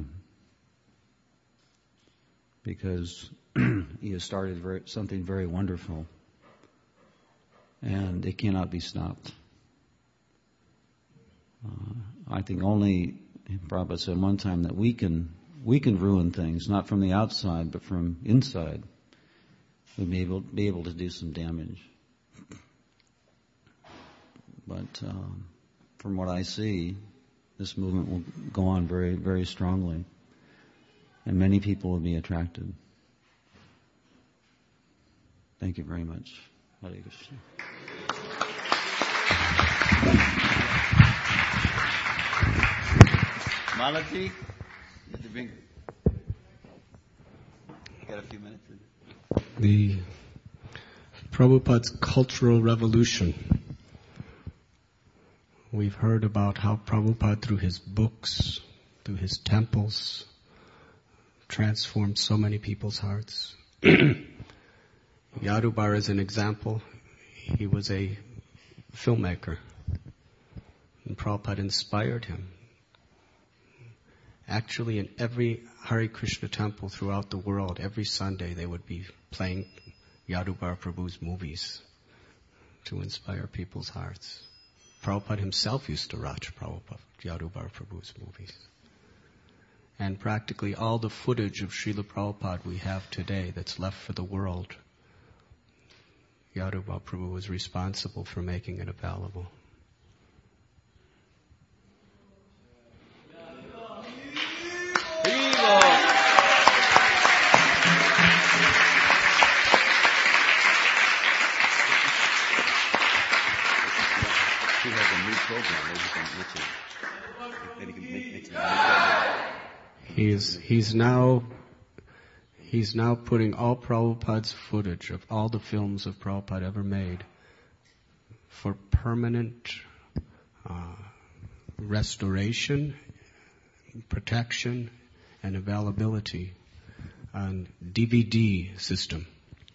[SPEAKER 3] Because he has started something very wonderful. And it cannot be stopped. I think only, Prabhupada said one time, that we can ruin things, not from the outside, but from inside. We may be able to do some damage. But from what I see, this movement will go on very, very strongly. And many people will be attracted. Thank you very much. Hare Krishna.
[SPEAKER 1] Malati, you have to bring. Got a few minutes.
[SPEAKER 2] The Prabhupada's Cultural Revolution. We've heard about how Prabhupada, through his books, through his temples, transformed so many people's hearts. Yadubar is an example. He was a filmmaker, and Prabhupada inspired him. Actually, in every Hare Krishna temple throughout the world, every Sunday they would be playing Yadubar Prabhu's movies to inspire people's hearts. Prabhupada himself used to watch Yadubar Prabhu's movies. And practically all the footage of Srila Prabhupada we have today that's left for the world, Yadubar Prabhu was responsible for making it available.
[SPEAKER 1] He has a new program.
[SPEAKER 2] He's now putting all Prabhupada's footage of all the films of Prabhupada ever made for permanent restoration, protection, and availability on DVD system.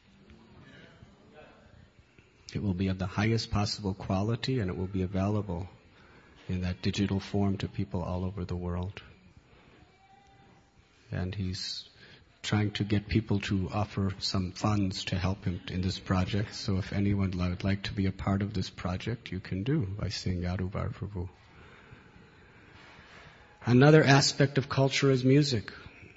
[SPEAKER 2] It will be of the highest possible quality, and it will be available in that digital form to people all over the world. And he's trying to get people to offer some funds to help him in this project. So if anyone would like to be a part of this project, you can do by seeing Yadubar Prabhu. Another aspect of culture is music.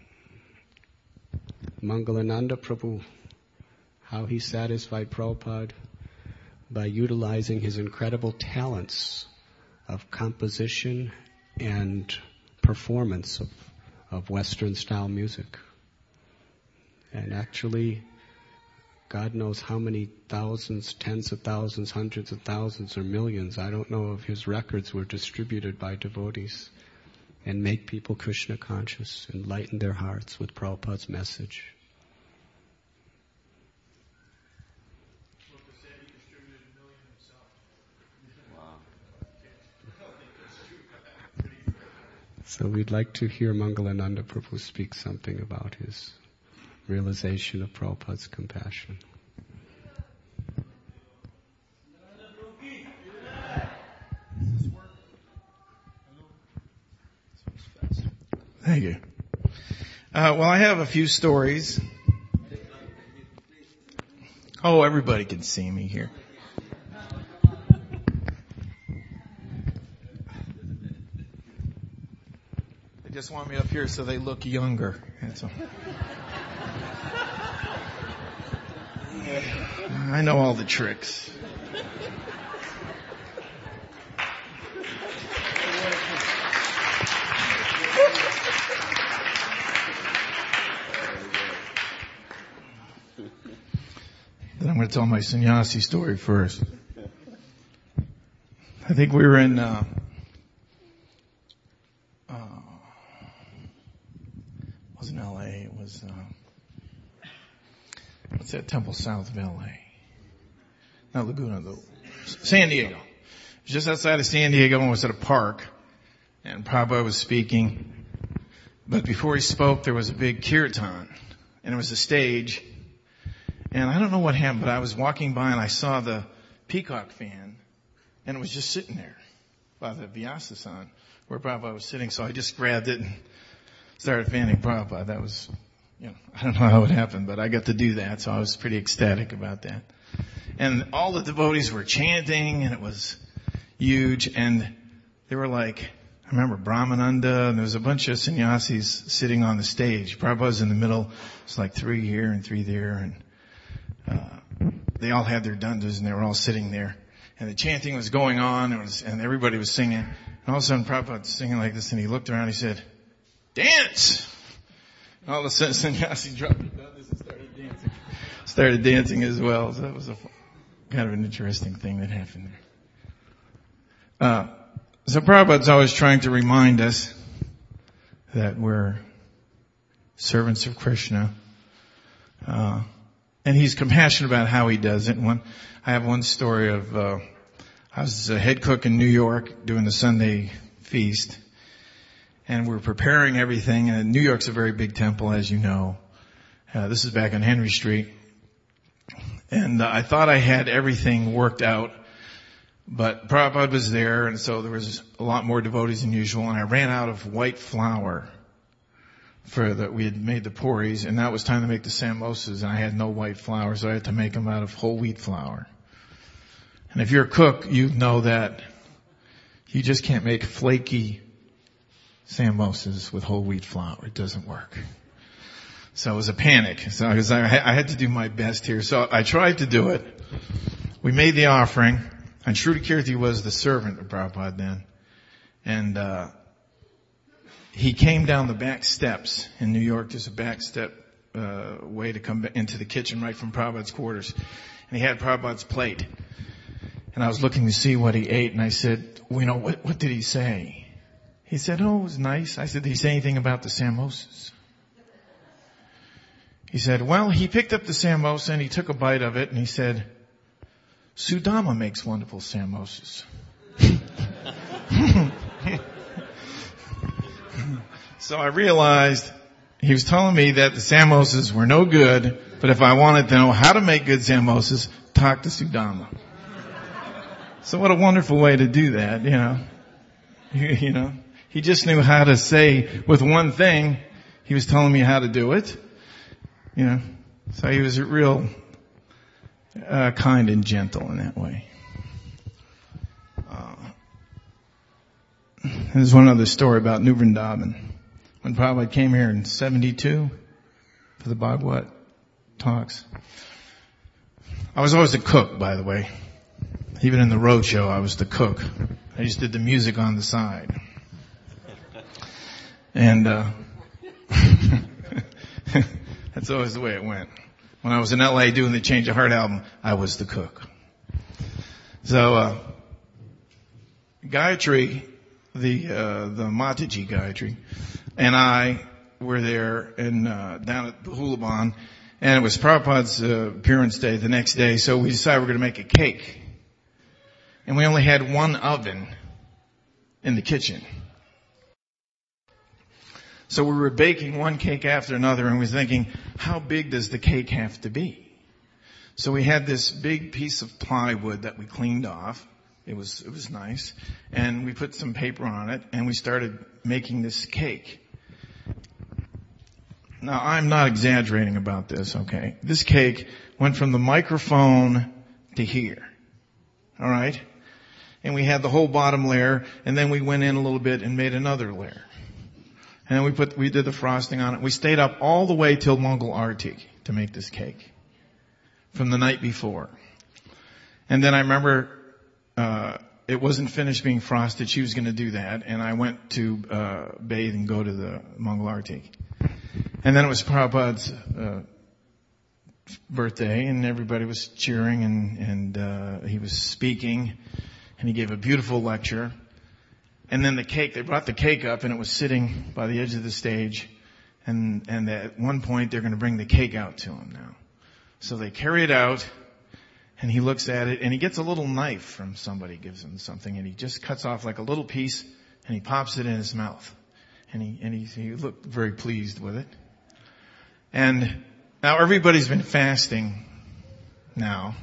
[SPEAKER 2] Mangalananda Prabhu, how he satisfied Prabhupada by utilizing his incredible talents of composition and performance of Western style music. And actually, God knows how many thousands, tens of thousands, hundreds of thousands, or millions, I don't know if his records were distributed by devotees and make people Krishna conscious, enlighten their hearts with Prabhupada's message. So we'd like to hear Mangalananda Prabhu speak something about his realization of Prabhupada's compassion.
[SPEAKER 4] Thank you. Well, I have a few stories. Oh, everybody can see me here. They just want me up here so they look younger. That's all. I know all the tricks. Then I'm going to tell my sannyasi story first. I think we were in wasn't L.A. It was what's that temple south of L.A.? Not Laguna, though. San Diego. It was just outside of San Diego, and was at a park, and Prabhupada was speaking. But before he spoke, there was a big kirtan, and it was a stage. And I don't know what happened, but I was walking by and I saw the peacock fan, and it was just sitting there by the Vyasa-san where Prabhupada was sitting. So I just grabbed it and started fanning Prabhupada. That was, I don't know how it happened, but I got to do that, so I was pretty ecstatic about that. And all the devotees were chanting, and it was huge. And they were like, I remember Brahmananda, and there was a bunch of sannyasis sitting on the stage. Prabhupada was in the middle. It's like 3 here and 3 there, and they all had their dandas, and they were all sitting there. And the chanting was going on, and everybody was singing. And all of a sudden, Prabhupada was singing like this, and he looked around and he said, "Dance!" And all of a sudden, sannyasi dropped their dandas and started dancing as well. So that was kind of an interesting thing that happened there. So Prabhupada's always trying to remind us that we're servants of Krishna. And he's compassionate about how he does it. I have one story of, I was a head cook in New York doing the Sunday feast, and we're preparing everything, and New York's a very big temple, as you know. This is back on Henry Street. And I thought I had everything worked out, but Prabhupada was there, and so there was a lot more devotees than usual, and I ran out of white flour. We had made the puris, and now it was time to make the samosas, and I had no white flour, so I had to make them out of whole wheat flour. And if you're a cook, you know that you just can't make flaky samosas with whole wheat flour. It doesn't work. So it was a panic. So I had to do my best here. So I tried to do it. We made the offering, and Shruti Kirti was the servant of Prabhupada then. And he came down the back steps in New York. There's a back step way to come into the kitchen right from Prabhupada's quarters. And he had Prabhupada's plate. And I was looking to see what he ate, and I said, what did he say? He said, it was nice. I said, did he say anything about the samosas? He said, he picked up the samosa and he took a bite of it, and he said, Sudama makes wonderful samosas. So I realized he was telling me that the samosas were no good, but if I wanted to know how to make good samosas, talk to Sudama. So what a wonderful way to do that, He just knew how to say with one thing, he was telling me how to do it, So he was real kind and gentle in that way. There's one other story about New Vrindavan. When Prabhupada came here in 72 for the Bhagavad talks. I was always a cook, by the way. Even in the roadshow, I was the cook. I just did the music on the side. And that's always the way it went. When I was in LA doing the Change of Heart album, I was the cook. So Gayatri, the Mataji Gayatri, and I were there down at Hulaban, and it was Prabhupada's appearance day the next day, so we decided we're going to make a cake. And we only had one oven in the kitchen. So we were baking one cake after another, and we were thinking, how big does the cake have to be? So we had this big piece of plywood that we cleaned off. It was nice. And we put some paper on it, and we started making this cake. Now, I'm not exaggerating about this, okay? This cake went from the microphone to here. All right? And we had the whole bottom layer, and then we went in a little bit and made another layer. And then we did the frosting on it. We stayed up all the way till Mongol Arctic to make this cake from the night before. And then I remember it wasn't finished being frosted. She was going to do that, and I went to bathe and go to the Mongol Arctic. And then it was Prabhupada's birthday, and everybody was cheering, and he was speaking, and he gave a beautiful lecture. And then they brought the cake up, and it was sitting by the edge of the stage, and at one point they're going to bring the cake out to him now. So they carry it out, and he looks at it, and he gets a little knife from somebody, gives him something, and he just cuts off like a little piece, and he pops it in his mouth. And he looked very pleased with it. And now everybody's been fasting now.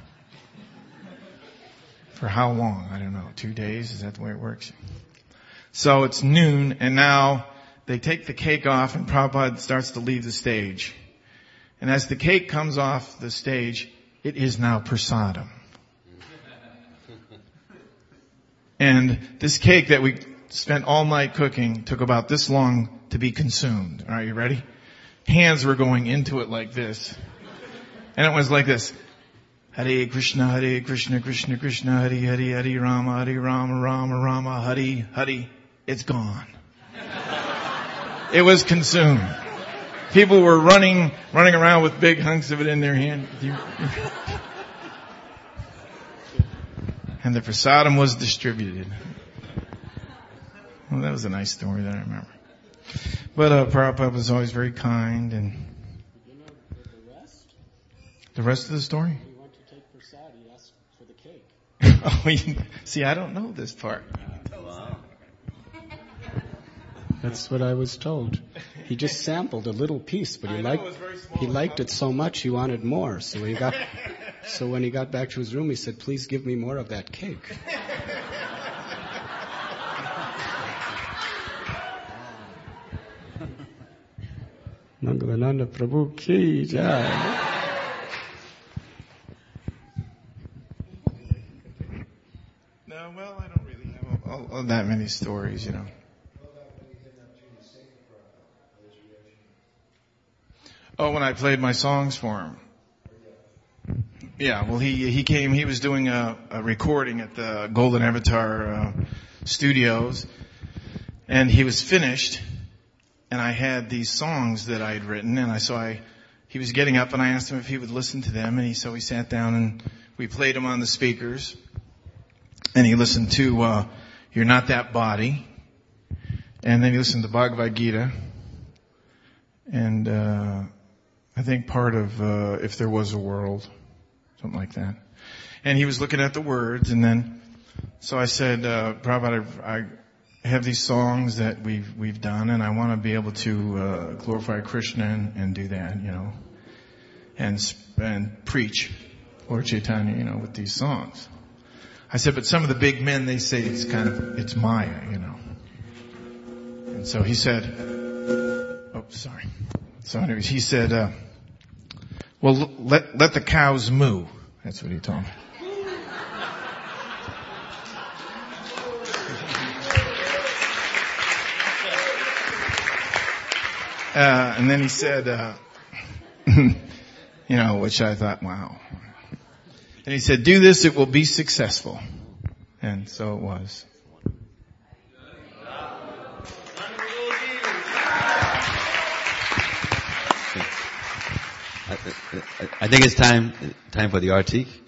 [SPEAKER 4] For how long? I don't know. 2 days? Is that the way it works? So it's noon, and now they take the cake off, and Prabhupada starts to leave the stage. And as the cake comes off the stage, it is now prasadam. And this cake that we spent all night cooking took about this long to be consumed. All right, you ready? Hands were going into it like this. And it was like this. Hare Krishna, Krishna Krishna, Hare Hare, Hare Rama, Rama Rama, Hare Hare. It's gone. It was consumed. People were running around with big hunks of it in their hand. And the prasadam was distributed. Well, that was a nice story that I remember. But Prabhupada was always very kind. And
[SPEAKER 2] You know the rest?
[SPEAKER 4] the rest of the story?
[SPEAKER 2] He went to take prasad. He asked for the cake.
[SPEAKER 4] See, I don't know this part.
[SPEAKER 2] That's what I was told. He just sampled a little piece, but he liked it so much he wanted more. So when he got back to his room, he said, "Please give me more of that cake." Mangalananda Prabhu ki jai.
[SPEAKER 4] No, well, I don't really have all that many stories, you know. Oh, when I played my songs for him. Yeah, well, he came, he was doing a recording at the Golden Avatar studios, and he was finished, and I had these songs that I had written, and he was getting up, and I asked him if he would listen to them, and so he sat down, and we played them on the speakers, and he listened to You're Not That Body, and then he listened to Bhagavad Gita, and I think part of If There Was a World, something like that. And he was looking at the words, and then, so I said, Prabhupada, I have these songs that we've done, and I want to be able to glorify Krishna and do that, you know, and preach Lord Chaitanya, you know, with these songs. I said, but some of the big men, they say it's Maya, you know. And so he said, sorry. So anyways, he said, well, let the cows moo. That's what he told me. And then he said, you know, which I thought, wow. And he said, do this, it will be successful. And so it was.
[SPEAKER 1] I think it's time for the artik.